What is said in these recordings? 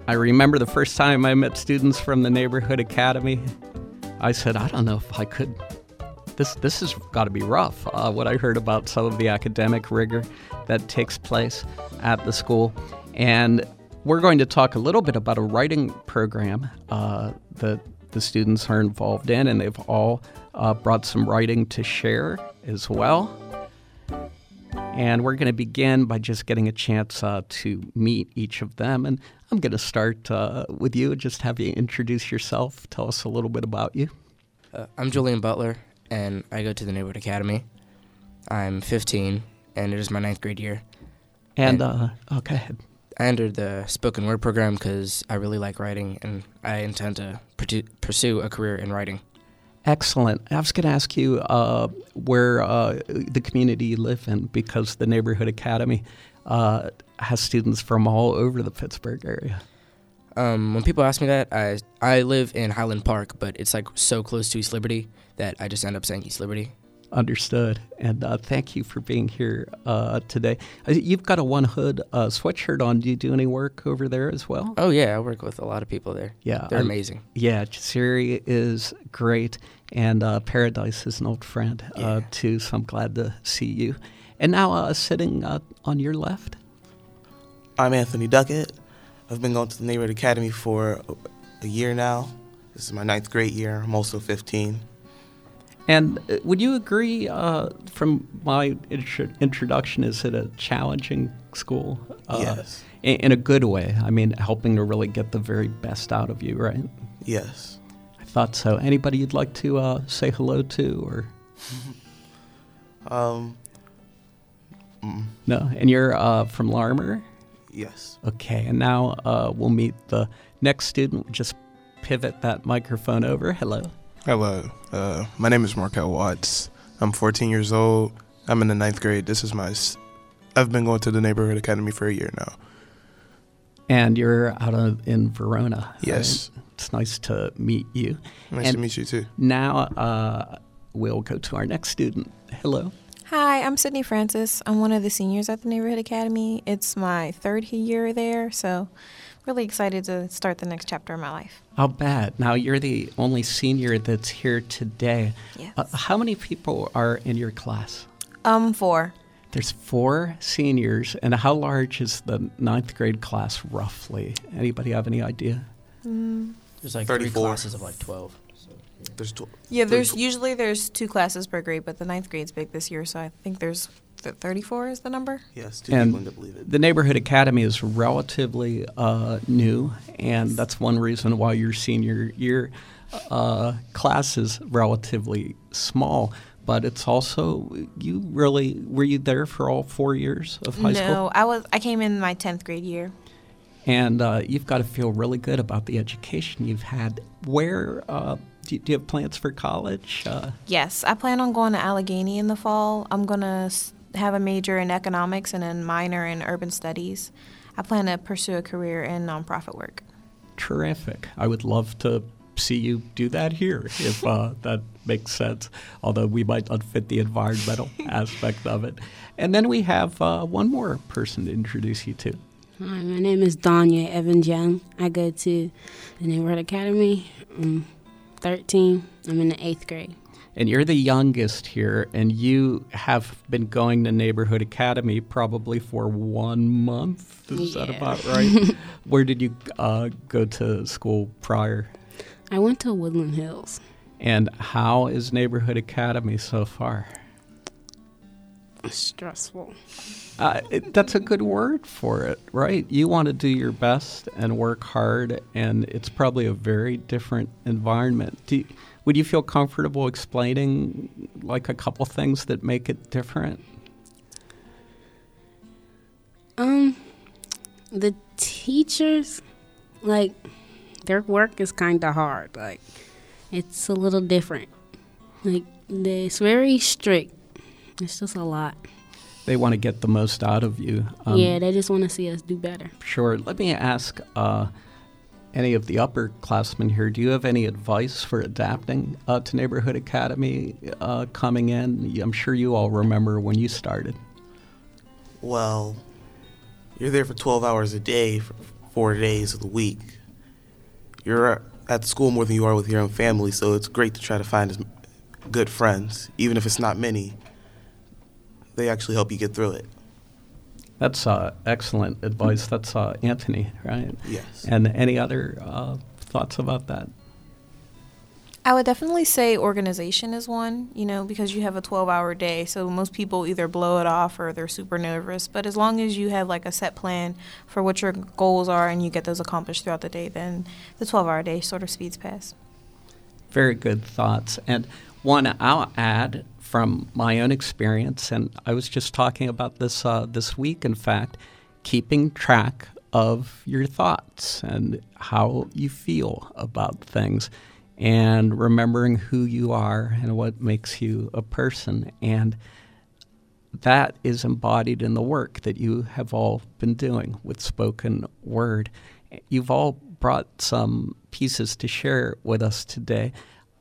I remember the first time I met students from the Neighborhood Academy, I said, I don't know if I could. This has got to be rough, what I heard about some of the academic rigor that takes place at the school. And we're going to talk a little bit about a writing program that the students are involved in, and they've all brought some writing to share as well. And we're going to begin by just getting a chance to meet each of them. And I'm going to start with you, just have you introduce yourself, tell us a little bit about you. I'm Julian Butler, and I go to the Neighborhood Academy. I'm 15, and it is my 9th grade year. And go ahead. I entered the spoken word program because I really like writing, and I intend to pursue a career in writing. Excellent. I was going to ask you where the community you live in, because the Neighborhood Academy has students from all over the Pittsburgh area. When people ask me that, I live in Highland Park, but it's like so close to East Liberty that I just end up saying East Liberty. Understood. And thank you for being here today. You've got a One Hood sweatshirt on. Do you do any work over there as well? Oh, yeah. I work with a lot of people there. Yeah. They're amazing. Yeah. Jasiri is great. And Paradise is an old friend, too, so I'm glad to see you. And now sitting on your left? I'm Anthony Duckett. I've been going to the Neighborhood Academy for a year now. This is my 9th grade year. I'm also 15. And would you agree, from my introduction, is it a challenging school? Yes. In a good way. I mean, helping to really get the very best out of you, right? Yes. I thought so. Anybody you'd like to say hello to, or? No? And you're from Larimer? Yes. Okay, and now we'll meet the next student. Just pivot that microphone over. Hello. Hello. My name is Markel Watts. I'm 14 years old. I'm in the 9th grade. I've been going to the Neighborhood Academy for a year now. And you're out in Verona. Yes. Right? It's nice to meet you. Nice to meet you, too. Now we'll go to our next student. Hello. Hi, I'm Sydney Francis. I'm one of the seniors at the Neighborhood Academy. It's my 3rd year there, so really excited to start the next chapter of my life. I'll bet. Now, you're the only senior that's here today. Yes. How many people are in your class? 4. There's 4 seniors. And how large is the 9th grade class, roughly? Anybody have any idea? There's like 34. 3 classes of like 12. So, yeah. There's 12. Yeah, there's 2 classes per grade, but the 9th grade's big this year, so I think there's 34 is the number. Yes, 2 people to believe it. The Neighborhood Academy is relatively new, and that's one reason why your senior year class is relatively small. But it's also, were you there for all 4 years of high school? No, I came in my 10th grade year. And you've got to feel really good about the education you've had. Where do you have plans for college? Yes, I plan on going to Allegheny in the fall. I'm going to have a major in economics and a minor in urban studies. I plan to pursue a career in nonprofit work. Terrific. I would love to see you do that here, if that makes sense, although we might not fit the environmental aspect of it. And then we have one more person to introduce you to. Hi, my name is Danya Evans Young. I go to the Neighborhood Academy. I'm 13. I'm in the 8th grade. And you're the youngest here, and you have been going to Neighborhood Academy probably for 1 month. Is that about right? Where did you go to school prior? I went to Woodland Hills. And how is Neighborhood Academy so far? Stressful. That's a good word for it, right? You want to do your best and work hard, and it's probably a very different environment. Would you feel comfortable explaining like a couple things that make it different? The teachers, like, their work is kind of hard. Like, it's a little different. Like, it's very strict. It's just a lot. They want to get the most out of you. Yeah, they just want to see us do better. Sure. Let me ask any of the upperclassmen here, do you have any advice for adapting to Neighborhood Academy coming in? I'm sure you all remember when you started. Well, you're there for 12 hours a day 4 days of the week, you're at school more than you are with your own family, so it's great to try to find good friends. Even if it's not many, they actually help you get through it. That's excellent advice. That's Anthony, right? Yes. And any other thoughts about that? I would definitely say organization is one, because you have a 12-hour day. So most people either blow it off or they're super nervous. But as long as you have like a set plan for what your goals are and you get those accomplished throughout the day, then the 12-hour day sort of speeds past. Very good thoughts. And one I'll add from my own experience, and I was just talking about this this week, in fact, keeping track of your thoughts and how you feel about things, and remembering who you are and what makes you a person. And that is embodied in the work that you have all been doing with spoken word. You've all brought some pieces to share with us today.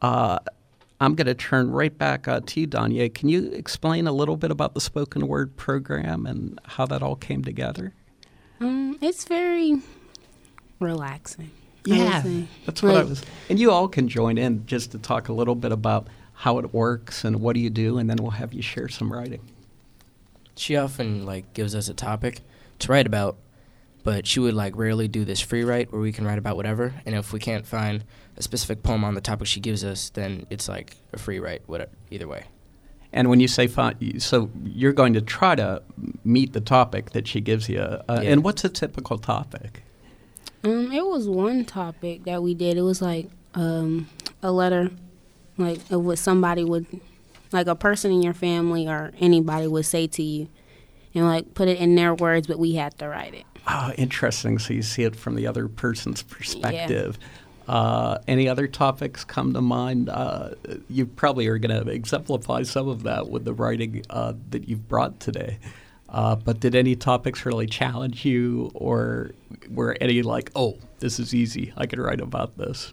I'm going to turn right back to you, Danya. Can you explain a little bit about the spoken word program and how that all came together? It's very relaxing. Yeah, that's what I was. And you all can join in just to talk a little bit about how it works and what do you do, and then we'll have you share some writing. She often gives us a topic to write about, but she would rarely do this free write where we can write about whatever. And if we can't find a specific poem on the topic she gives us, then it's a free write, whatever, either way. And when you say so you're going to try to meet the topic that she gives you. Yeah. And what's a typical topic? It was one topic that we did. It was a letter, of what somebody would, a person in your family or anybody would say to you, and put it in their words, but we had to write it. Oh, interesting. So you see it from the other person's perspective. Yeah. Any other topics come to mind? You probably are going to exemplify some of that with the writing that you've brought today. But did any topics really challenge you, or were any this is easy, I could write about this?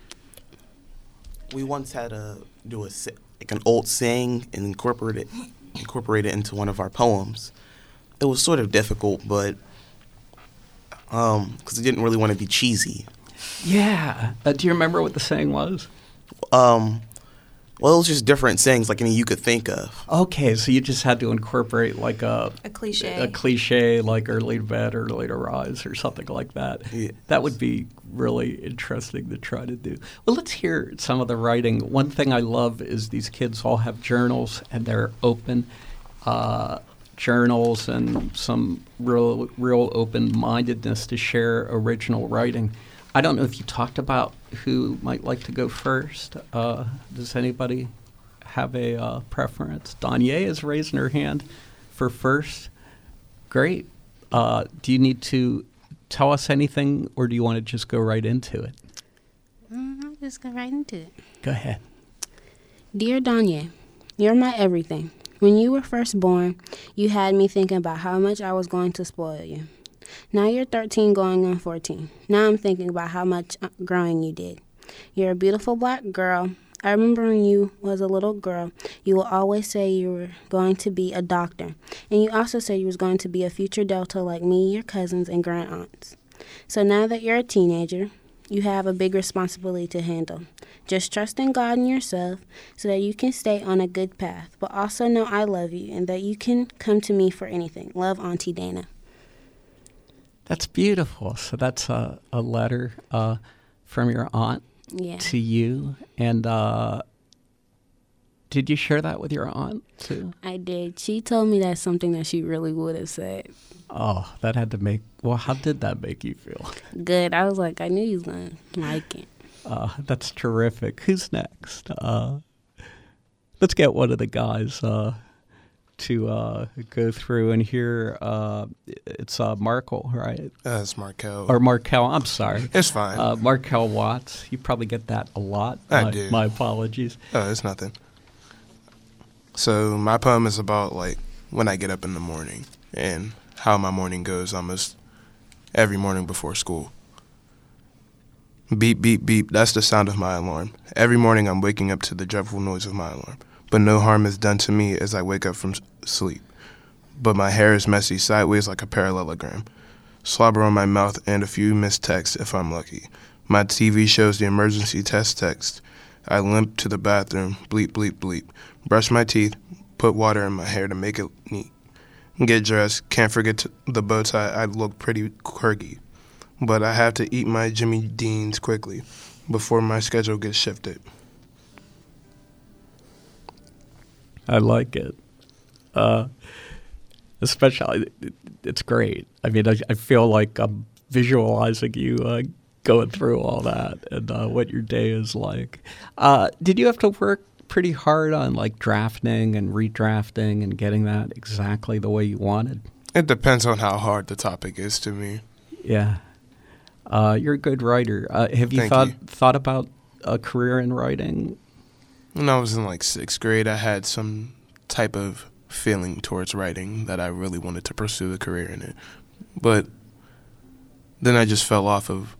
We once had to do an old saying and incorporate it into one of our poems. It was sort of difficult, but because it didn't really want to be cheesy. Yeah. Do you remember what the saying was? Well, it was just different sayings like any you could think of. Okay, so you just had to incorporate a cliche. A cliche like early to bed, early to rise or something like that. Yeah. That would be really interesting to try to do. Well, let's hear some of the writing. One thing I love is these kids all have journals, and they're open journals and some real open-mindedness to share original writing. I don't know if you talked about who might like to go first. Does anybody have a preference? Danya is raising her hand for first. Great. Do you need to tell us anything, or do you want to just go right into it? I'll just go right into it. Go ahead. Dear Danya, you're my everything. When you were first born, you had me thinking about how much I was going to spoil you. Now you're 13 going on 14. Now I'm thinking about how much growing you did. You're a beautiful black girl. I remember when you was a little girl, you would always say you were going to be a doctor. And you also said you was going to be a future Delta like me, your cousins, and grand aunts. So now that you're a teenager, you have a big responsibility to handle. Just trust in God and yourself so that you can stay on a good path. But also know I love you and that you can come to me for anything. Love, Auntie Dana. That's beautiful. So that's a letter from your aunt to you. And did you share that with your aunt too? I did. She told me that's something that she really would have said. Oh, that had to how did that make you feel? Good. I was like, I knew you was going to like it. That's terrific. Who's next? Let's get one of the guys to go through and hear. It's Markel, right? It's Markel. Or Markel, I'm sorry. It's fine. Markel Watts. You probably get that a lot. I do. My apologies. Oh, it's nothing. So my poem is about when I get up in the morning and how my morning goes almost every morning before school. Beep, beep, beep, that's the sound of my alarm. Every morning I'm waking up to the dreadful noise of my alarm. But no harm is done to me as I wake up from sleep. But my hair is messy sideways like a parallelogram. slobber on my mouth, and a few missed texts if I'm lucky. My TV shows the emergency test text. I limp to the bathroom, bleep, bleep, bleep. Brush my teeth, put water in my hair to make it neat. Get dressed, can't forget the bow tie, I look pretty quirky. But I have to eat my Jimmy Deans quickly before my schedule gets shifted. I like it. Especially, it's great. I mean, I feel like I'm visualizing you going through all that and what your day is like. Did you have to work pretty hard on like drafting and redrafting and getting that exactly the way you wanted? It depends on how hard the topic is to me. Yeah. You're a good writer. Have you thought about a career in writing? When I was in like 6th grade, I had some type of feeling towards writing that I really wanted to pursue a career in it. But then I just fell off of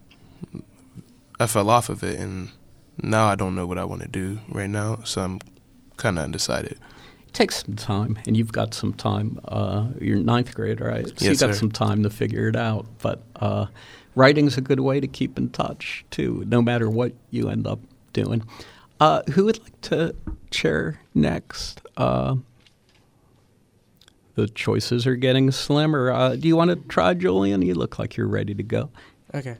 it, and now I don't know what I want to do right now, so I'm kind of undecided. It takes some time, and you've got some time. You're 9th grade, right? So yes, you've got sir. some time to figure it out. But writing's a good way to keep in touch, too, no matter what you end up doing. Who would like to chair next? The choices are getting slimmer. Do you want to try, Julian? You look like you're ready to go. Okay.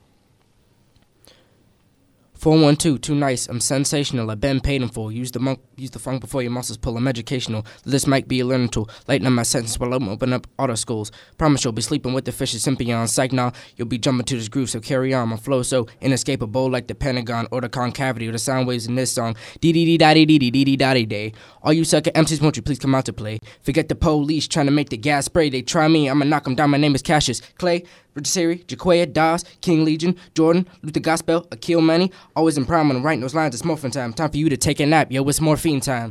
412, too nice. I'm sensational. I've been paid in full. Use the funk before your muscles pull. I'm educational. This might be a learning tool. Lighten up my sentence while I'm open up auto schools. Promise you'll be sleeping with the fishes Sympion. Psych now, you'll be jumping to this groove, so carry on. My flow so inescapable like the Pentagon or the concavity or the sound waves in this song. Dee-dee-dee-da-dee-dee-dee-dee-da-dee-day. All you sucker MCs, won't you please come out to play? Forget the police trying to make the gas spray. They try me, I'ma knock them down. My name is Cassius Clay. Siri, Jaquaya, Dawes, King Legion, Jordan, Luther Gospel, Akil Manny. Always in prime when I'm writing those lines. It's morphin' time. Time for you to take a nap. Yo, it's morphine time.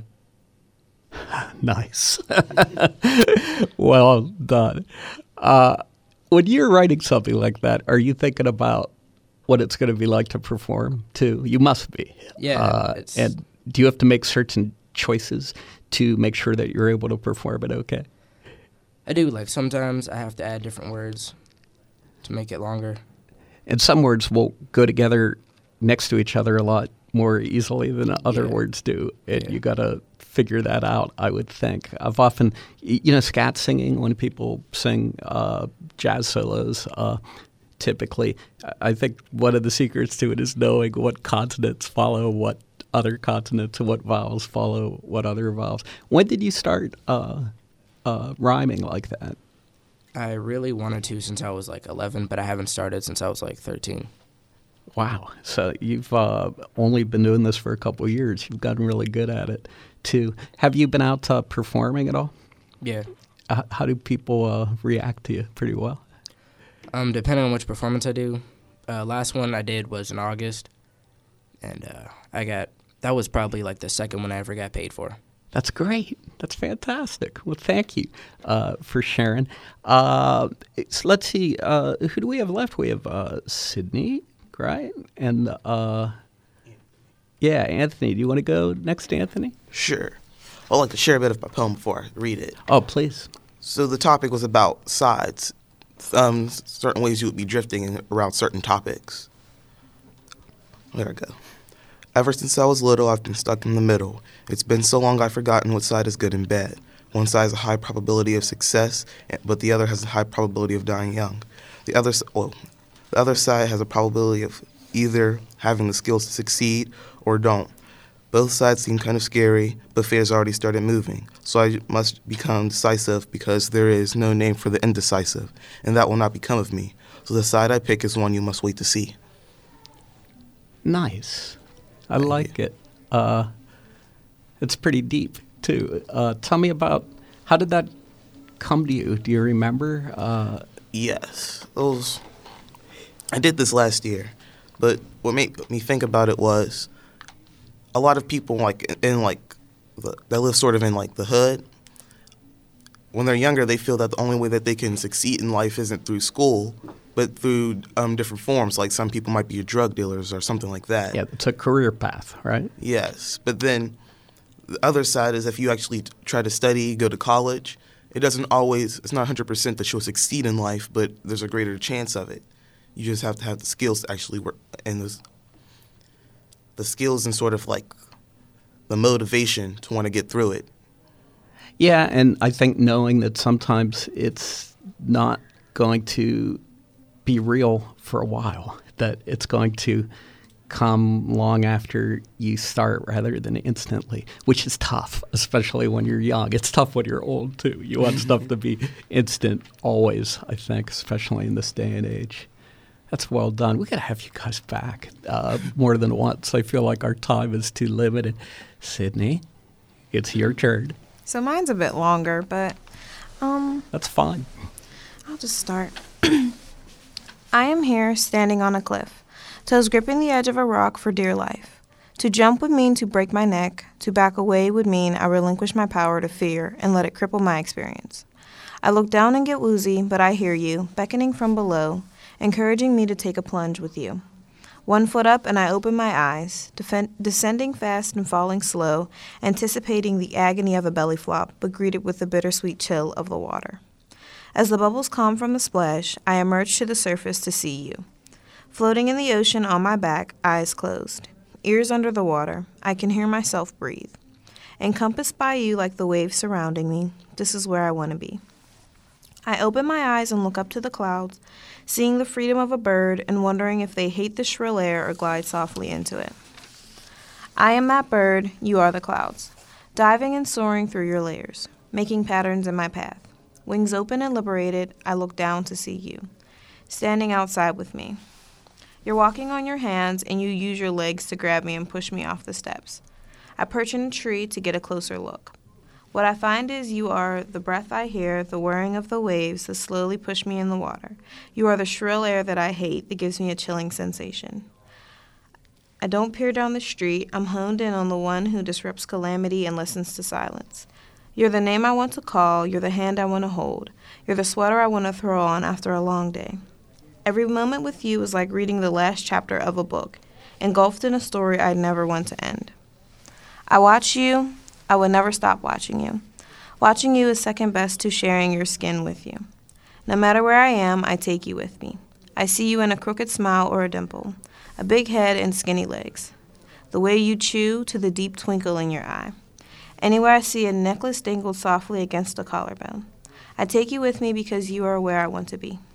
Nice. Well done. When you're writing something like that, are you thinking about what it's going to be like to perform, too? You must be. Yeah. And do you have to make certain choices to make sure that you're able to perform it okay? I do. Like, sometimes I have to add different words to make it longer. And some words will go together next to each other a lot more easily than other words do. And you got to figure that out, I would think. I've often, scat singing, when people sing jazz solos, typically, I think one of the secrets to it is knowing what consonants follow what other consonants and what vowels follow what other vowels. When did you start rhyming like that? I really wanted to since I was like 11, but I haven't started since I was like 13. Wow. So you've only been doing this for a couple of years. You've gotten really good at it, too. Have you been out performing at all? Yeah. How do people react to you? Pretty well? Depending on which performance I do. Last one I did was in August, and that was probably like the second one I ever got paid for. That's great. That's fantastic. Well, thank you for sharing. Let's see. Who do we have left? We have Sydney, right? And, Anthony. Do you want to go next, Anthony? Sure. I'd like to share a bit of my poem before I read it. Oh, please. So the topic was about sides, certain ways you would be drifting around certain topics. There I go. Ever since I was little, I've been stuck in the middle. It's been so long I've forgotten what side is good and bad. One side has a high probability of success, but the other has a high probability of dying young. The other side has a probability of either having the skills to succeed or don't. Both sides seem kind of scary, but fear's already started moving. So I must become decisive because there is no name for the indecisive, and that will not become of me. So the side I pick is one you must wait to see. Nice. I like it. It's pretty deep, too. Tell me about, how did that come to you? Do you remember? Yes. I did this last year, but what made me think about it was a lot of people that live sort of in like the hood. When they're younger, they feel that the only way that they can succeed in life isn't through school, but through different forms. Like some people might be drug dealers or something like that. Yeah, it's a career path, right? Yes, but then the other side is if you actually try to study, go to college, It doesn't it's not 100% that you'll succeed in life, but there's a greater chance of it. You just have to have the skills to actually work, and the skills and sort of like the motivation to want to get through it. Yeah, and I think knowing that sometimes it's not going to be real for a while, that it's going to come long after you start rather than instantly, which is tough, especially when you're young. It's tough when you're old, too. You want stuff to be instant always, I think, especially in this day and age. That's well done. We got to have you guys back more than once. I feel like our time is too limited. Sydney, it's your turn. So mine's a bit longer, but That's fine. I'll just start. I am here standing on a cliff, toes gripping the edge of a rock for dear life. To jump would mean to break my neck. To back away would mean I relinquish my power to fear and let it cripple my experience. I look down and get woozy, but I hear you, beckoning from below, encouraging me to take a plunge with you. 1 foot up and I open my eyes, descending fast and falling slow, anticipating the agony of a belly flop, but greeted with the bittersweet chill of the water. As the bubbles calm from the splash, I emerge to the surface to see you. Floating in the ocean on my back, eyes closed. Ears under the water, I can hear myself breathe. Encompassed by you like the waves surrounding me, this is where I want to be. I open my eyes and look up to the clouds, seeing the freedom of a bird and wondering if they hate the shrill air or glide softly into it. I am that bird, you are the clouds, diving and soaring through your layers, making patterns in my path. Wings open and liberated, I look down to see you, standing outside with me. You're walking on your hands and you use your legs to grab me and push me off the steps. I perch in a tree to get a closer look. What I find is you are the breath I hear, the whirring of the waves that slowly push me in the water. You are the shrill air that I hate that gives me a chilling sensation. I don't peer down the street. I'm honed in on the one who disrupts calamity and listens to silence. You're the name I want to call. You're the hand I want to hold. You're the sweater I want to throw on after a long day. Every moment with you is like reading the last chapter of a book, engulfed in a story I never want to end. I watch you. I would never stop watching you. Watching you is second best to sharing your skin with you. No matter where I am, I take you with me. I see you in a crooked smile or a dimple, a big head and skinny legs, the way you chew to the deep twinkle in your eye. Anywhere I see a necklace dangled softly against a collarbone. I take you with me because you are where I want to be.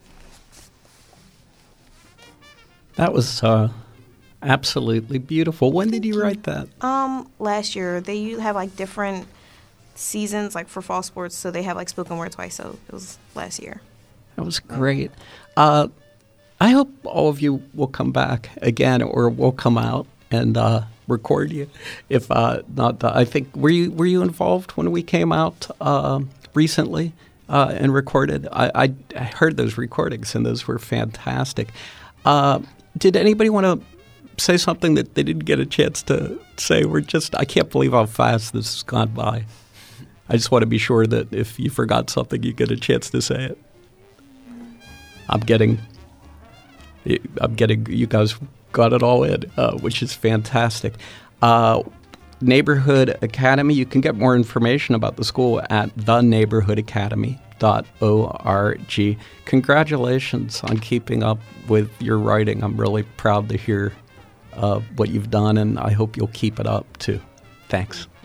That was absolutely beautiful. When did you write that? Last year. They have like different seasons, like for fall sports, so they have like spoken word twice, so it was last year. That was great. I hope all of you will come back again, or will come out and record you. If not, I think were you involved when we came out recently and recorded? I heard those recordings and those were fantastic. Did anybody want to say something that they didn't get a chance to say? I can't believe how fast this has gone by. I just want to be sure that if you forgot something, you get a chance to say it. I'm getting you guys got it all in, which is fantastic. Neighborhood Academy, you can get more information about the school at theneighborhoodacademy.org. Congratulations on keeping up with your writing. I'm really proud to hear what you've done, and I hope you'll keep it up too. Thanks.